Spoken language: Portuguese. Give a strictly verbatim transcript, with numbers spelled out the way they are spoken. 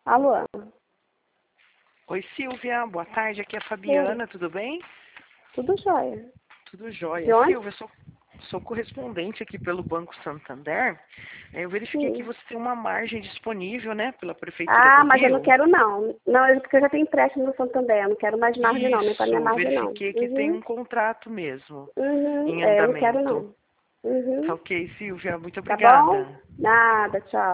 Alô? Oi, Silvia. Boa tarde. Aqui é a Fabiana. Oi. Tudo bem? Tudo jóia. Tudo jóia. De onde? Silvia, eu sou, sou correspondente aqui pelo Banco Santander. Eh, Eu verifiquei que Sim. você tem uma margem disponível, né, pela Prefeitura Ah, do mas eu não Rio. quero não. Não, eu- porque eu já tenho empréstimo no Santander. Eu não quero mais margem não, nem para minha Isso, margem não. verifiquei que tem Uhum. um contrato mesmo Uhum. em É, eu não quero andamento. não. Tá Uhum. ok, Silvia. Muito Tá bom? obrigada. Nada, tchau.